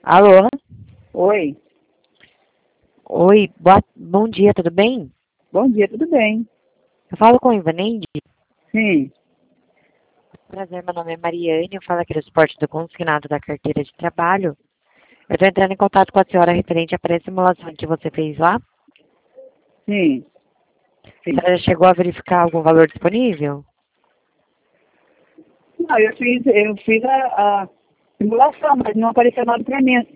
Alô? Oi, Oi, bom dia, tudo bem? bom dia, tudo bem? Eu falo com a Ivanende. Sim, Prazer, meu nome é Mariane, eu falo aqui do suporte do consignado da carteira de trabalho. Eu estou entrando em contato com a senhora referente à pré-simulação que você fez lá. sim, A sim. senhora já chegou a verificar algum valor disponível? Não, eu fiz a simulação, mas não apareceu nada para mim.